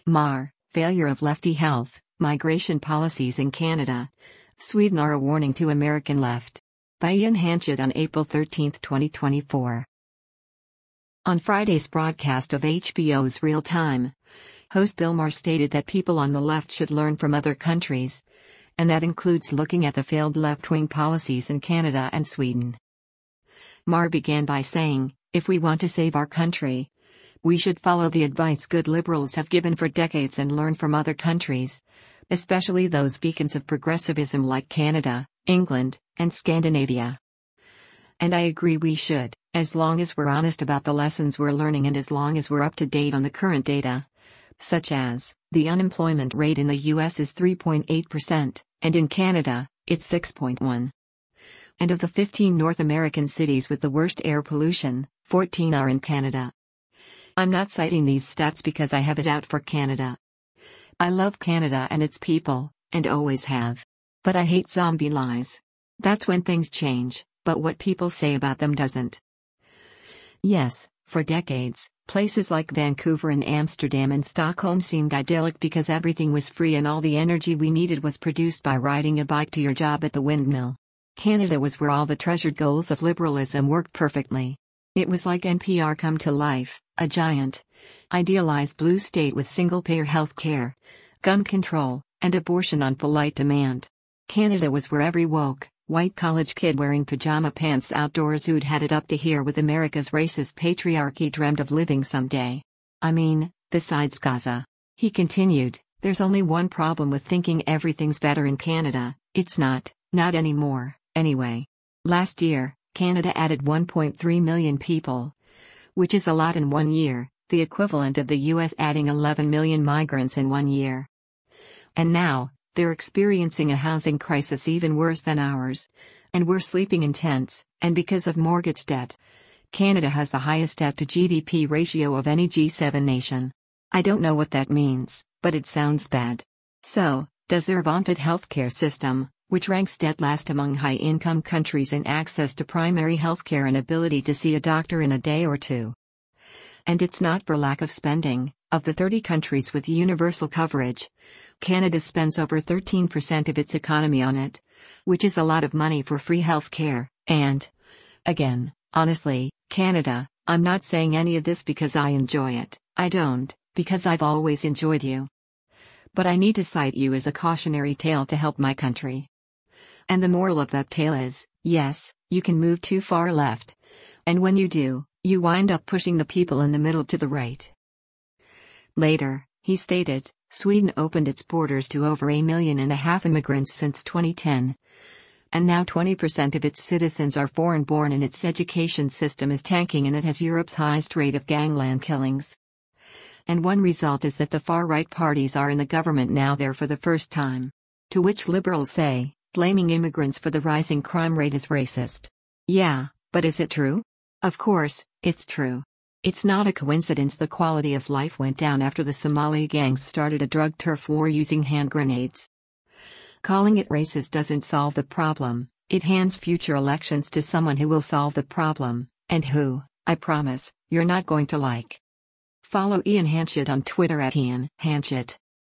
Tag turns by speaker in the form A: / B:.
A: Failure of lefty health, migration policies in Canada. Sweden are a warning to American left. By Ian Hanchett on April 13, 2024. On Friday's broadcast of HBO's Real Time, host Bill Maher stated that people on the left should learn from other countries, and that includes looking at the failed left-wing policies in Canada and Sweden. Maher began by saying, if we want to save our country, we should follow the advice good liberals have given for decades and learn from other countries, especially those beacons of progressivism like Canada, England, and Scandinavia. And I agree we should, as long as we're honest about the lessons we're learning and as long as we're up to date on the current data, such as, the unemployment rate in the US is 3.8%, and in Canada, it's 6.1%. And of the 15 North American cities with the worst air pollution, 14 are in Canada. I'm not citing these stats because I have it out for Canada. I love Canada and its people, and always have. But I hate zombie lies. That's when things change, but what people say about them doesn't. Yes, for decades, places like Vancouver and Amsterdam and Stockholm seemed idyllic because everything was free and all the energy we needed was produced by riding a bike to your job at the windmill. Canada was where all the treasured goals of liberalism worked perfectly. It was like NPR come to life, a giant, idealized blue state with single-payer health care, gun control, and abortion on polite demand. Canada was where every woke, white college kid wearing pajama pants outdoors who'd had it up to here with America's racist patriarchy dreamed of living someday. I mean, besides Gaza. He continued, there's only one problem with thinking everything's better in Canada, it's not anymore, anyway. Last year, Canada added 1.3 million people, which is a lot in 1 year, the equivalent of the US adding 11 million migrants in 1 year. And now, they're experiencing a housing crisis even worse than ours, and we're sleeping in tents, and because of mortgage debt, Canada has the highest debt to GDP ratio of any G7 nation. I don't know what that means, but it sounds bad. So, does their vaunted healthcare system, which ranks dead last among high-income countries in access to primary healthcare and ability to see a doctor in a day or two. And it's not for lack of spending. Of the 30 countries with universal coverage, Canada spends over 13% of its economy on it, which is a lot of money for free healthcare. And, again, honestly, Canada, I'm not saying any of this because I enjoy it, I don't, because I've always enjoyed you. But I need to cite you as a cautionary tale to help my country. And the moral of that tale is, yes, you can move too far left. And when you do, you wind up pushing the people in the middle to the right. Later, he stated, Sweden opened its borders to over 1.5 million immigrants since 2010. And now 20% of its citizens are foreign-born and its education system is tanking and it has Europe's highest rate of gangland killings. And one result is that the far-right parties are in the government now there for the first time. To which liberals say, blaming immigrants for the rising crime rate is racist. Yeah, but is it true? Of course, it's true. It's not a coincidence the quality of life went down after the Somali gangs started a drug turf war using hand grenades. Calling it racist doesn't solve the problem, it hands future elections to someone who will solve the problem, and who, I promise, you're not going to like. Follow Ian Hanchett on Twitter @Ian Hanchett.